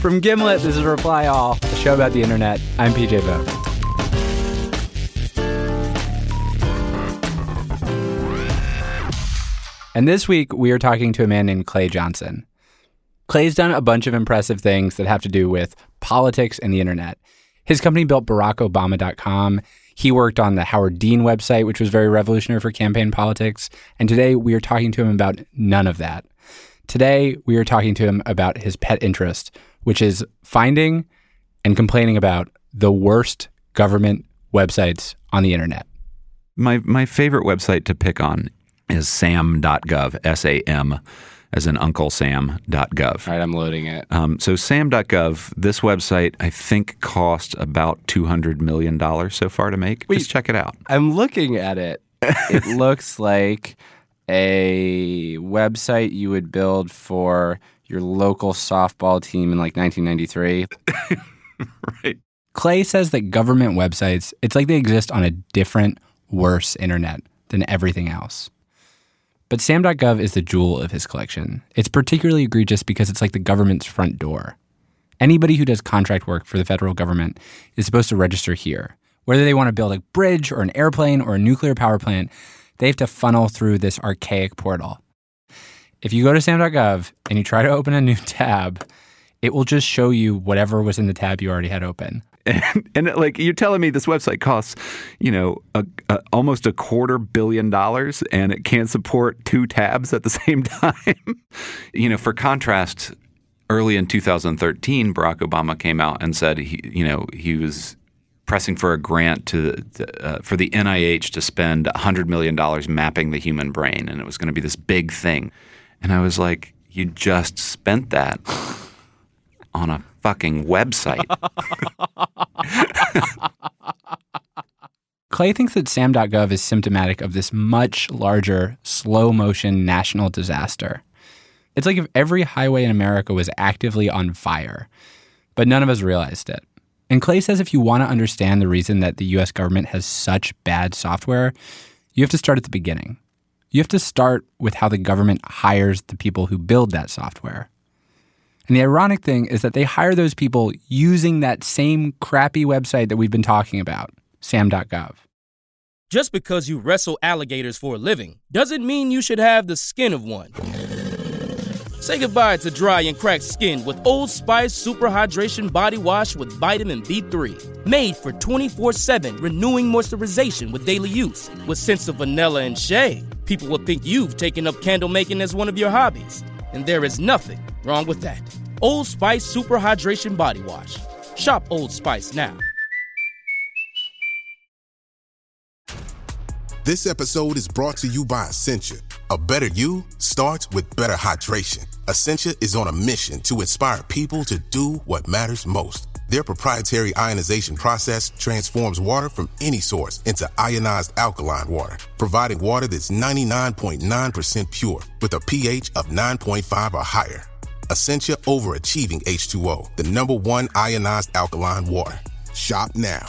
From Gimlet, this is Reply All, a show about the internet. I'm PJ Vogt. And this week, we are talking to a man named Clay Johnson. Clay's done a bunch of impressive things that have to do with politics and the internet. His company built BarackObama.com. He worked on the Howard Dean website, which was very revolutionary for campaign politics. And today, we are talking to him about none of that. Today, we are talking to him about his pet interest, which is finding and complaining about the worst government websites on the internet. My favorite website to pick on is sam.gov, S-A-M, as in Uncle Sam.gov. All right, I'm loading it. So sam.gov, this website, I think cost about $200 million so far to make. Just check it out. I'm looking at it. It looks like a website you would build for your local softball team in like 1993. Right. Clay says that government websites, it's like they exist on a different, worse internet than everything else. But sam.gov is the jewel of his collection. It's particularly egregious because it's like the government's front door. Anybody who does contract work for the federal government is supposed to register here. Whether they want to build a bridge or an airplane or a nuclear power plant, they have to funnel through this archaic portal. If you go to sam.gov and you try to open a new tab, it will just show you whatever was in the tab you already had open. And like, you're telling me this website costs, almost $250 million and it can't support two tabs at the same time? For contrast, early in 2013, Barack Obama came out and said he was pressing for a grant for the NIH to spend $100 million mapping the human brain, and it was going to be this big thing. And I was like, you just spent that on a fucking website. Clay thinks that sam.gov is symptomatic of this much larger, slow-motion national disaster. It's like if every highway in America was actively on fire, but none of us realized it. And Clay says if you want to understand the reason that the U.S. government has such bad software, you have to start at the beginning. You have to start with how the government hires the people who build that software. And the ironic thing is that they hire those people using that same crappy website that we've been talking about, sam.gov. Just because you wrestle alligators for a living doesn't mean you should have the skin of one. Say goodbye to dry and cracked skin with Old Spice Super Hydration Body Wash with vitamin B3. Made for 24/7 renewing moisturization with daily use. With scents of vanilla and shea, people will think you've taken up candle making as one of your hobbies. And there is nothing wrong with that. Old Spice Super Hydration Body Wash. Shop Old Spice now. This episode is brought to you by Essentia. A better you starts with better hydration. Essentia is on a mission to inspire people to do what matters most. Their proprietary ionization process transforms water from any source into ionized alkaline water, providing water that's 99.9% pure with a pH of 9.5 or higher. Essentia overachieving H2O, the #1 ionized alkaline water. Shop now.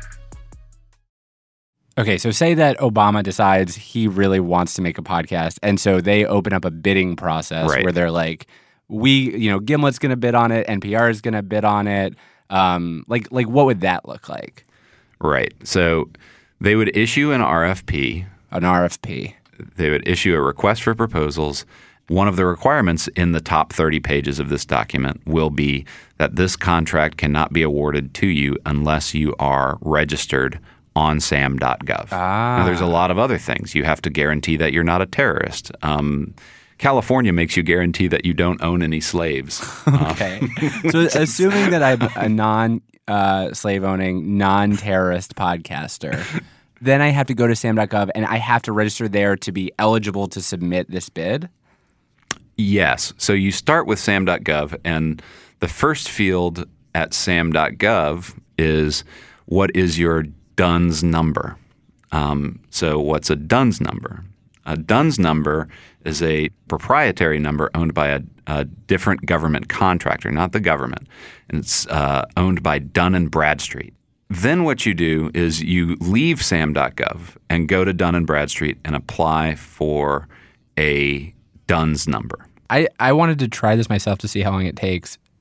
Okay, so say that Obama decides he really wants to make a podcast, and so they open up a bidding process where they're like, Gimlet's going to bid on it, NPR is going to bid on it. Like what would that look like? Right. So they would issue an RFP. An RFP. They would issue a request for proposals. One of the requirements in the top 30 pages of this document will be that this contract cannot be awarded to you unless you are registered on sam.gov. Now, there's a lot of other things. You have to guarantee that you're not a terrorist. California makes you guarantee that you don't own any slaves. Okay. So assuming that I'm a non-slave-owning, non-terrorist podcaster, then I have to go to sam.gov and I have to register there to be eligible to submit this bid? Yes. So you start with sam.gov, and the first field at sam.gov is what is your DUNS number. So what's a DUNS number? A DUNS number is a proprietary number owned by a different government contractor, not the government. And it's owned by Dun & Bradstreet. Then what you do is you leave sam.gov and go to Dun & Bradstreet and apply for a DUNS number. I wanted to try this myself to see how long it takes.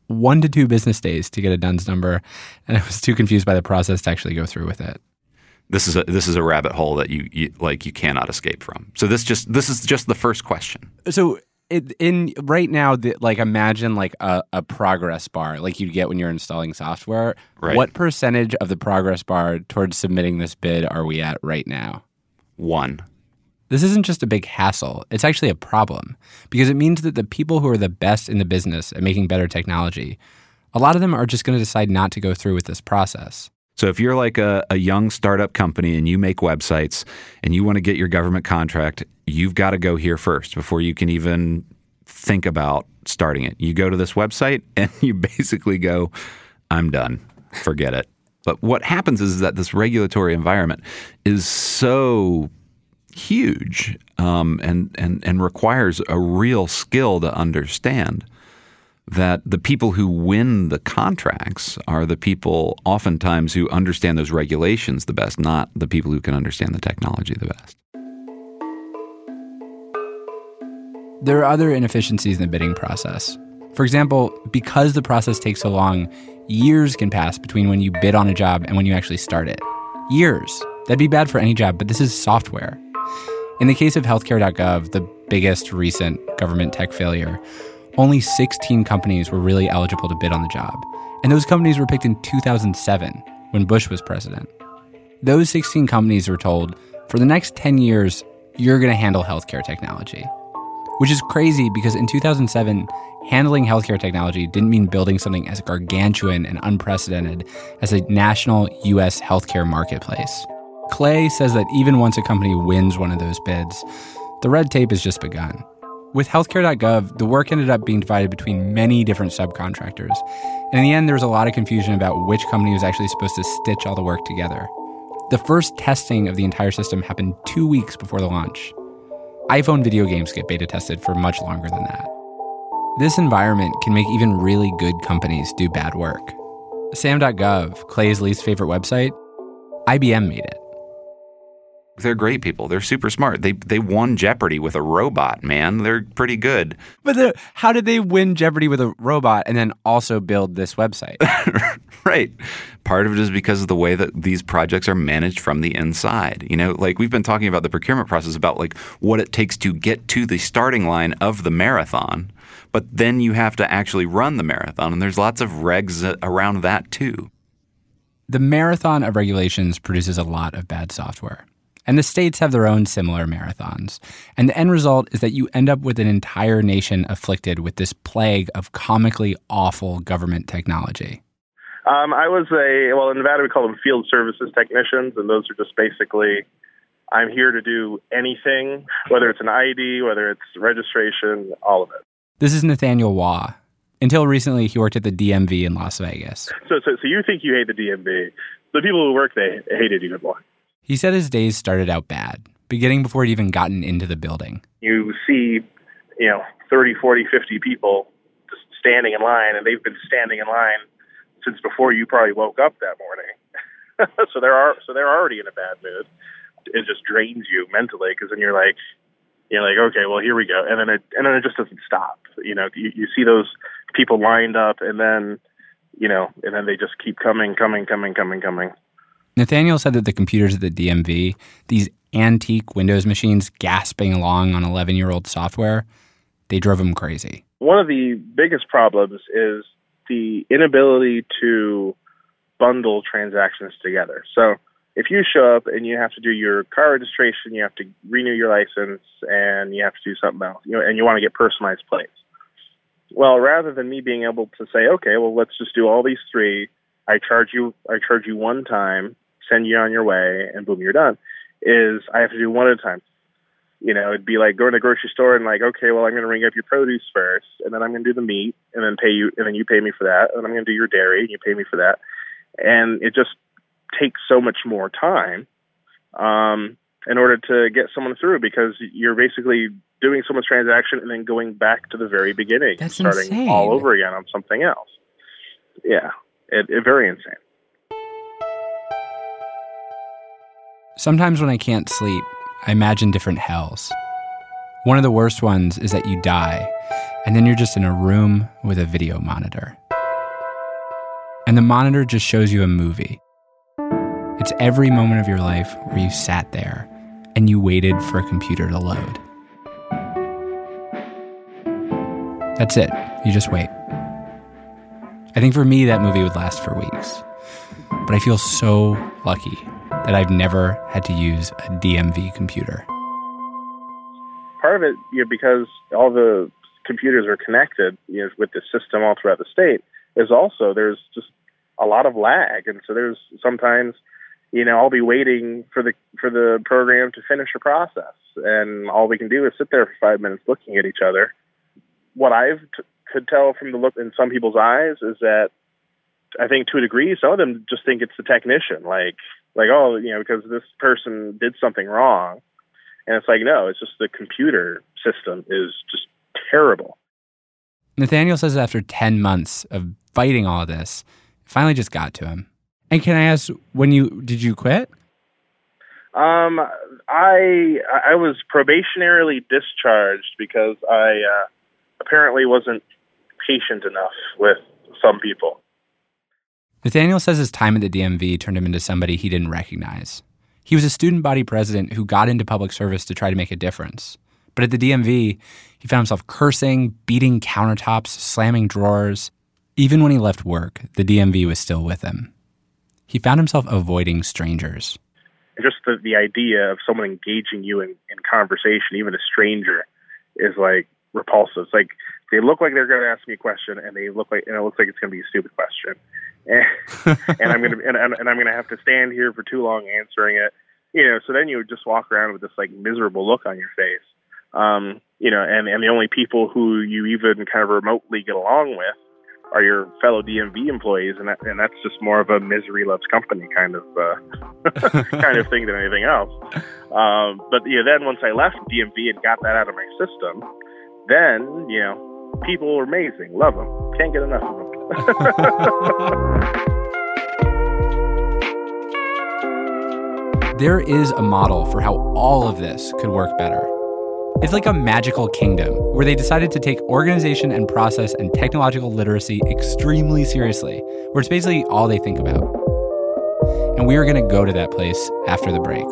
1 to 2 business days to get a DUNS number, and I was too confused by the process to actually go through with it. This is a rabbit hole that you cannot escape from. So this is just the first question. So in right now, imagine like a progress bar like you get when you're installing software. Right. What percentage of the progress bar towards submitting this bid are we at right now? 1. This isn't just a big hassle. It's actually a problem because it means that the people who are the best in the business at making better technology, a lot of them are just going to decide not to go through with this process. So if you're like a young startup company and you make websites and you want to get your government contract, you've got to go here first before you can even think about starting it. You go to this website and you basically go, I'm done. Forget it. But what happens is that this regulatory environment is so huge and requires a real skill to understand that the people who win the contracts are the people oftentimes who understand those regulations the best, not the people who can understand the technology the best. There are other inefficiencies in the bidding process. For example, because the process takes so long, years can pass between when you bid on a job and when you actually start it. Years. That'd be bad for any job, but this is software. In the case of healthcare.gov, the biggest recent government tech failure, only 16 companies were really eligible to bid on the job. And those companies were picked in 2007, when Bush was president. Those 16 companies were told, for the next 10 years, you're going to handle healthcare technology. Which is crazy because in 2007, handling healthcare technology didn't mean building something as gargantuan and unprecedented as a national U.S. healthcare marketplace. Clay says that even once a company wins one of those bids, the red tape has just begun. With healthcare.gov, the work ended up being divided between many different subcontractors. And in the end, there was a lot of confusion about which company was actually supposed to stitch all the work together. The first testing of the entire system happened 2 weeks before the launch. iPhone video games get beta tested for much longer than that. This environment can make even really good companies do bad work. Sam.gov, Clay's least favorite website, IBM made it. They're great people. They're super smart. They won Jeopardy with a robot, man. They're pretty good. But how did they win Jeopardy with a robot and then also build this website? Right. Part of it is because of the way that these projects are managed from the inside. You know, like we've been talking about the procurement process, about like what it takes to get to the starting line of the marathon. But then you have to actually run the marathon. And there's lots of regs around that too. The marathon of regulations produces a lot of bad software. And the states have their own similar marathons. And the end result is that you end up with an entire nation afflicted with this plague of comically awful government technology. I was in Nevada we call them field services technicians, and those are just basically, I'm here to do anything, whether it's an ID, whether it's registration, all of it. This is Nathaniel Waugh. Until recently, he worked at the DMV in Las Vegas. So you think you hate the DMV. The people who work, they hate it even more. He said his days started out bad, beginning before he'd even gotten into the building. You see, 30, 40, 50 people just standing in line, and they've been standing in line since before you probably woke up that morning. So they're already in a bad mood. It just drains you mentally because then you're like, okay, well, here we go, and then it just doesn't stop. You see those people lined up, and then they just keep coming. Nathaniel said that the computers at the DMV, these antique Windows machines gasping along on 11-year-old software, they drove him crazy. One of the biggest problems is the inability to bundle transactions together. So if you show up and you have to do your car registration, you have to renew your license, and you have to do something else, and you want to get personalized plates. Well, rather than me being able to say, okay, well, let's just do all these three, I charge you one time, send you on your way, and boom, you're done, is I have to do one at a time. It'd be like going to the grocery store and like, okay, well, I'm going to ring up your produce first, and then I'm going to do the meat, and then pay you, and then you pay me for that, and I'm going to do your dairy, and you pay me for that. And it just takes so much more time in order to get someone through, because you're basically doing so much transaction and then going back to the very beginning. That's starting insane. All over again on something else. Yeah, it very insane. Sometimes when I can't sleep, I imagine different hells. One of the worst ones is that you die, and then you're just in a room with a video monitor. And the monitor just shows you a movie. It's every moment of your life where you sat there and you waited for a computer to load. That's it. You just wait. I think for me, that movie would last for weeks. But I feel so lucky that I've never had to use a DMV computer. Part of it, because all the computers are connected, with the system all throughout the state, is also there's just a lot of lag, and so there's sometimes, I'll be waiting for the program to finish a process, and all we can do is sit there for 5 minutes looking at each other. What I've could tell from the look in some people's eyes is that I think to a degree, some of them just think it's the technician, because this person did something wrong. And it's like, no, it's just the computer system is just terrible. Nathaniel says after 10 months of fighting all of this, it finally just got to him. And can I ask, did you quit? I was probationarily discharged because I apparently wasn't patient enough with some people. Nathaniel says his time at the DMV turned him into somebody he didn't recognize. He was a student body president who got into public service to try to make a difference. But at the DMV, he found himself cursing, beating countertops, slamming drawers. Even when he left work, the DMV was still with him. He found himself avoiding strangers. Just the idea of someone engaging you in conversation, even a stranger, is repulsive. It's like they look like they're going to ask me a question, and it looks like it's going to be a stupid question, and I'm gonna have to stand here for too long answering it. So then you would just walk around with this miserable look on your face, and the only people who you even kind of remotely get along with are your fellow DMV employees, and that's just more of a misery loves company kind of kind of thing than anything else. But then once I left DMV and got that out of my system, then people were amazing, love them, can't get enough of them. There is a model for how all of this could work better. It's like a magical kingdom where they decided to take organization and process and technological literacy extremely seriously, where it's basically all they think about. And we are going to go to that place after the break.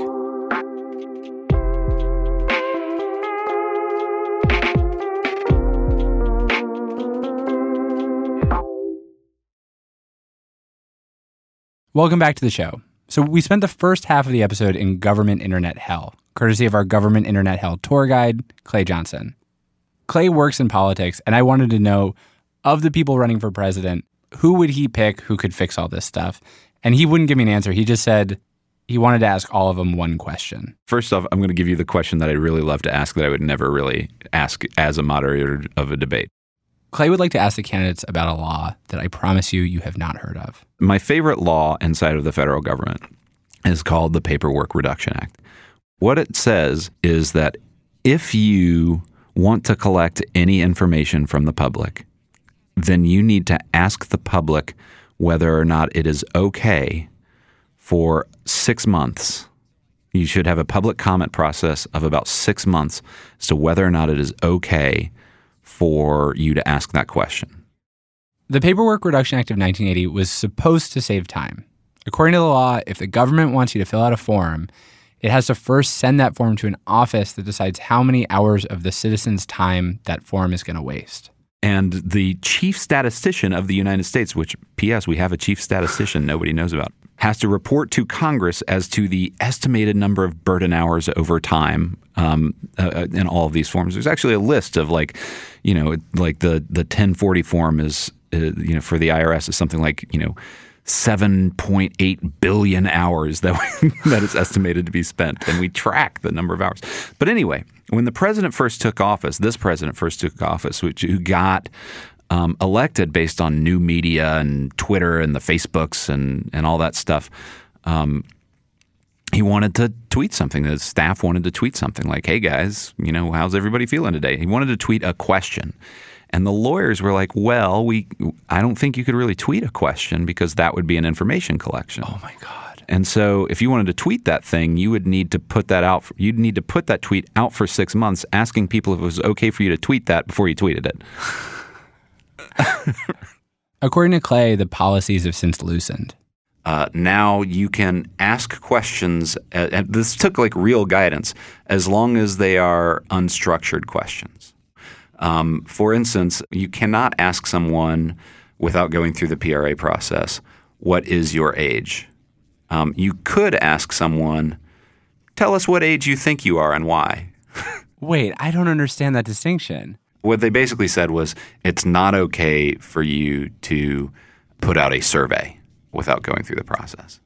Welcome back to the show. So we spent the first half of the episode in government internet hell, courtesy of our government internet hell tour guide, Clay Johnson. Clay works in politics, and I wanted to know, of the people running for president, who would he pick who could fix all this stuff? And he wouldn't give me an answer. He just said he wanted to ask all of them one question. First off, I'm going to give you the question that I really love to ask that I would never really ask as a moderator of a debate. Clay would like to ask the candidates about a law that I promise you have not heard of. My favorite law inside of the federal government is called the Paperwork Reduction Act. What it says is that if you want to collect any information from the public, then you need to ask the public whether or not it is okay for 6 months. You should have a public comment process of about 6 months as to whether or not it is okay for you to ask that question. The Paperwork Reduction Act of 1980 was supposed to save time. According to the law, if the government wants you to fill out a form, it has to first send that form to an office that decides how many hours of the citizen's time that form is going to waste. And the chief statistician of the United States, which, P.S., we have a chief statistician nobody knows about, has to report to Congress as to the estimated number of burden hours over time in all of these forms. There's actually a list of the 1040 form is, for the IRS is something like, 7.8 billion hours that is estimated to be spent, and we track the number of hours. But anyway, when the president first took office, who got elected based on new media and Twitter and the Facebooks and all that stuff, he wanted to tweet something. His staff wanted to tweet something like, "Hey guys, how's everybody feeling today?" He wanted to tweet a question. And the lawyers were like, well, I don't think you could really tweet a question because that would be an information collection. Oh, my God. And so if you wanted to tweet that thing, you would need to put that out. You'd need to put that tweet out for 6 months, asking people if it was okay for you to tweet that before you tweeted it. According to Clay, the policies have since loosened. Now you can ask questions, and this took like real guidance, as long as they are unstructured questions. For instance, you cannot ask someone without going through the PRA process, what is your age? You could ask someone, tell us what age you think you are and why. Wait, I don't understand that distinction. What they basically said was it's not okay for you to put out a survey without going through the process.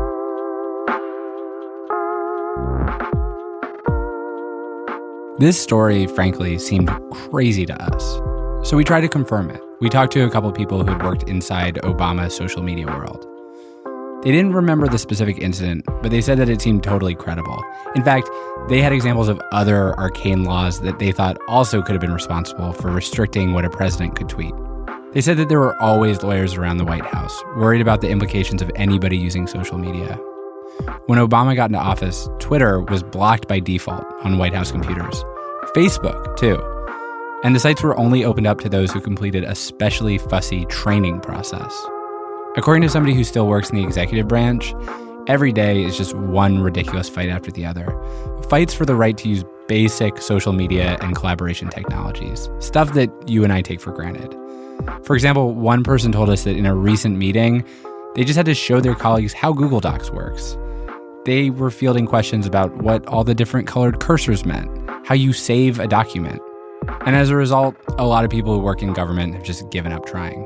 This story, frankly, seemed crazy to us. So we tried to confirm it. We talked to a couple people who had worked inside Obama's social media world. They didn't remember the specific incident, but they said that it seemed totally credible. In fact, they had examples of other arcane laws that they thought also could have been responsible for restricting what a president could tweet. They said that there were always lawyers around the White House, worried about the implications of anybody using social media. When Obama got into office, Twitter was blocked by default on White House computers. Facebook, too. And the sites were only opened up to those who completed a specially fussy training process. According to somebody who still works in the executive branch, every day is just one ridiculous fight after the other. Fights for the right to use basic social media and collaboration technologies, stuff that you and I take for granted. For example, one person told us that in a recent meeting, they just had to show their colleagues how Google Docs works. They were fielding questions about what all the different colored cursors meant, how you save a document. And as a result, a lot of people who work in government have just given up trying.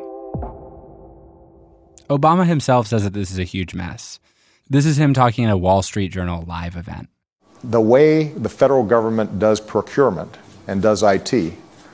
Obama himself says that this is a huge mess. This is him talking at a Wall Street Journal live event. The way the federal government does procurement and does IT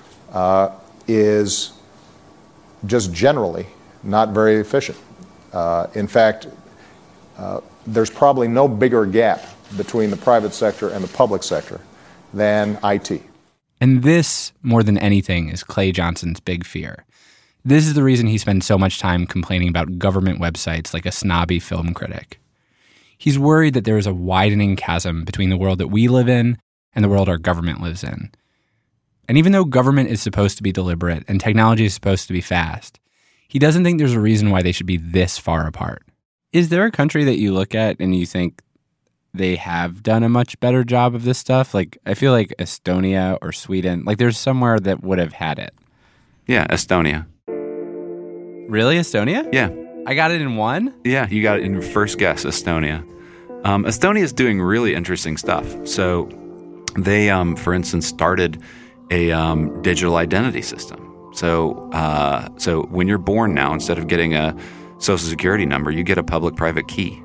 is just generally not very efficient. In fact, there's probably no bigger gap between the private sector and the public sector than IT. And this, more than anything, is Clay Johnson's big fear. This is the reason he spends so much time complaining about government websites like a snobby film critic. He's worried that there is a widening chasm between the world that we live in and the world our government lives in. And even though government is supposed to be deliberate and technology is supposed to be fast, he doesn't think there's a reason why they should be this far apart. Is there a country that you look at and you think they have done a much better job of this stuff? Like, I feel like Estonia or Sweden, like there's somewhere that would have had it. Yeah, Estonia. Really? Estonia? Yeah. I got it in one? Yeah, you got it in your first guess, Estonia. Estonia is doing really interesting stuff. So they, for instance, started a digital identity system. So when you're born now, instead of getting a social security number, you get a public-private key.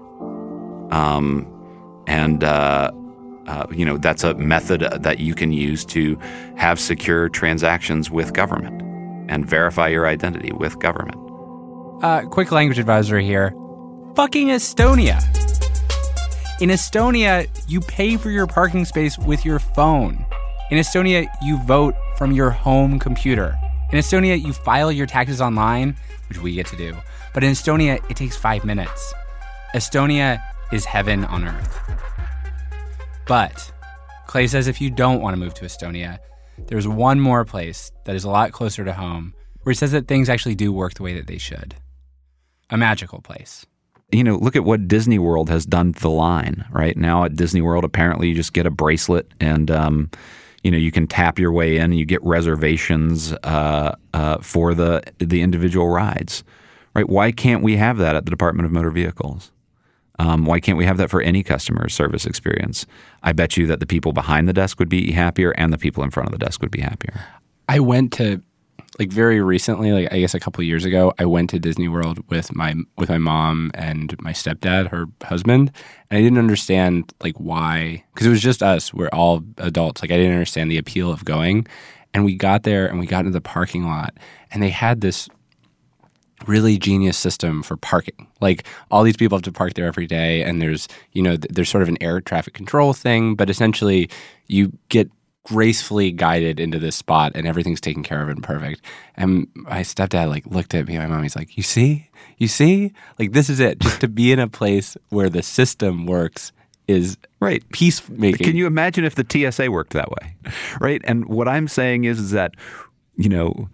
That's a method that you can use to have secure transactions with government and verify your identity with government. Quick language advisor here. Fucking Estonia. In Estonia, you pay for your parking space with your phone. In Estonia, you vote from your home computer. In Estonia, you file your taxes online, which we get to do. But in Estonia, it takes 5 minutes. Estonia is heaven on earth. But Clay says if you don't want to move to Estonia, there's one more place that is a lot closer to home where he says that things actually do work the way that they should. A magical place. You know, look at what Disney World has done to the line, right? Now at Disney World, apparently you just get a bracelet and, you can tap your way in and you get reservations for the individual rides, right? Why can't we have that at the Department of Motor Vehicles? Why can't we have that for any customer service experience? I bet you that the people behind the desk would be happier and the people in front of the desk would be happier. I went to, very recently, I guess a couple of years ago, I went to Disney World with my mom and my stepdad, her husband, and I didn't understand why, because it was just us. We're all adults. I didn't understand the appeal of going. And we got there and we got into the parking lot and they had this really genius system for parking. All these people have to park there every day and there's sort of an air traffic control thing, but essentially you get gracefully guided into this spot and everything's taken care of and perfect. And my stepdad looked at me and my mom, he's like, you see? This is it. Just to be in a place where the system works is right. Peacemaking. Can you imagine if the TSA worked that way? Right? And what I'm saying is that,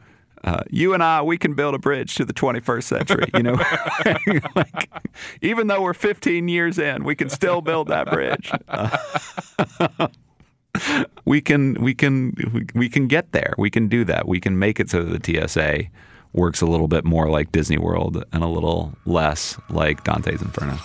you and I, we can build a bridge to the 21st century. You know, like, even though we're 15 years in, we can still build that bridge. We can get there. We can do that. We can make it so that the TSA works a little bit more like Disney World and a little less like Dante's Inferno.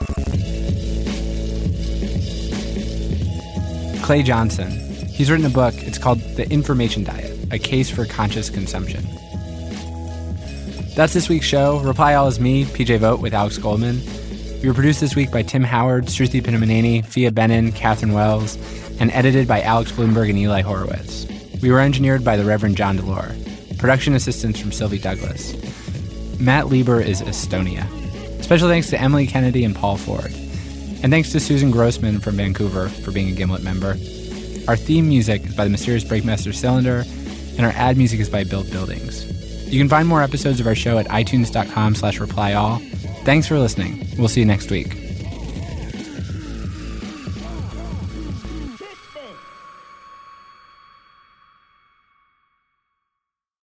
Clay Johnson. He's written a book. It's called The Information Diet, A Case for Conscious Consumption. That's this week's show. Reply All is me, PJ Vogt with Alex Goldman. We were produced this week by Tim Howard, Shruti Pinamaneni, Fia Benin, Catherine Wells, and edited by Alex Bloomberg and Eli Horowitz. We were engineered by the Reverend John Delore. Production assistance from Sylvie Douglas. Matt Lieber is Estonia. Special thanks to Emily Kennedy and Paul Ford. And thanks to Susan Grossman from Vancouver for being a Gimlet member. Our theme music is by the Mysterious Breakmaster Cylinder, and our ad music is by Built Buildings. You can find more episodes of our show at itunes.com/replyall. Thanks for listening. We'll see you next week.